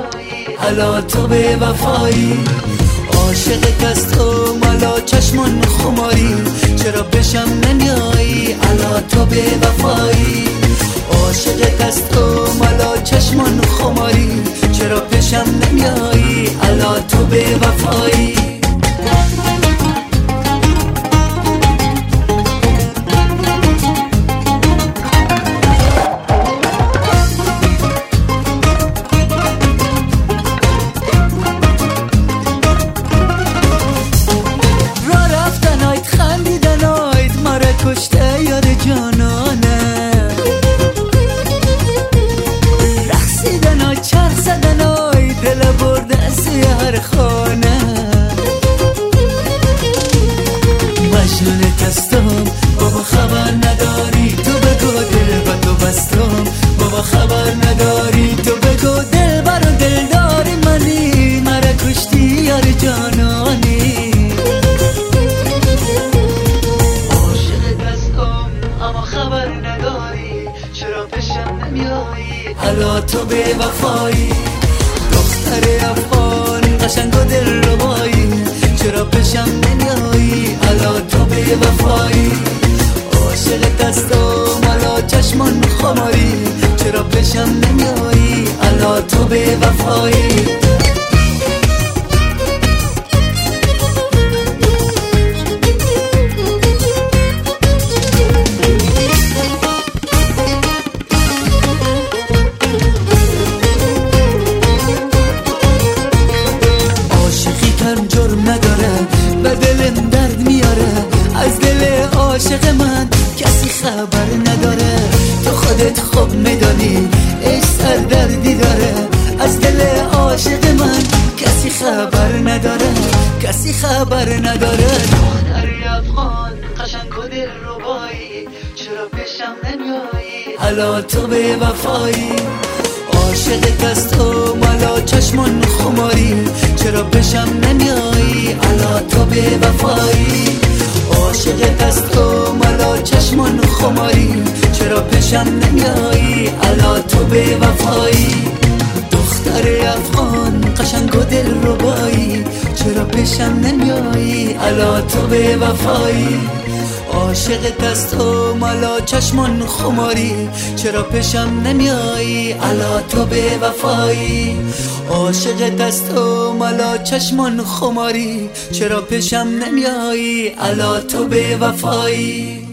نمیایی، حالا تو به وفایی. عاشقت از تو مالا چشمون خماری، چرا پیشم نمیایی، حالا تو به وفایی. عاشقت از تو مالا چشمون خماری، چرا پیشم نمیایی، حالا تو به وفایی. کشته یار جانانه، رقصیدن های چرخ زدن های دل برده از هر خانه. مجنونت هستم بابا خبر نداری، تو بگو دل با تو بستم بابا خبر نداری، تو بگو دل برو دل داری منی، مرا کشتی یار جانانی. حالا تو به وفایی، دختر افغان قشنگ و دل ربایی، چرا پیشم نمیایی، حالا تو به وفایی. عاشقت از تو مالا چشمون خماری، چرا پیشم نمیایی، حالا تو به وفایی. عاشق من کسی خبر نداره، تو خودت خوب میدانی عشق سر دردی داره. از دل عاشق من کسی خبر نداره، کسی خبر نداره. دختر افغان قشنگ و دل ربایی، چرا پیشم نمیایی، حالا تو به وفایی. عاشقت از تو مالا چشمون خماری، چرا پیشم نمیایی، حالا تو به وفایی. عاشقت از تو مالا چشمون خماری، چرا پیشم نمیایی، حالا تو به وفایی. دختر افغان قشنگ و دل ربایی، چرا پیشم نمیایی، حالا تو به وفایی. عاشقت از تو مالا چشمون خماری، چرا پیشم نمیایی، حالا تو به وفایی. عاشقت از تو مالا چشمون خماری، چرا پیشم نمیایی، حالا تو به وفایی.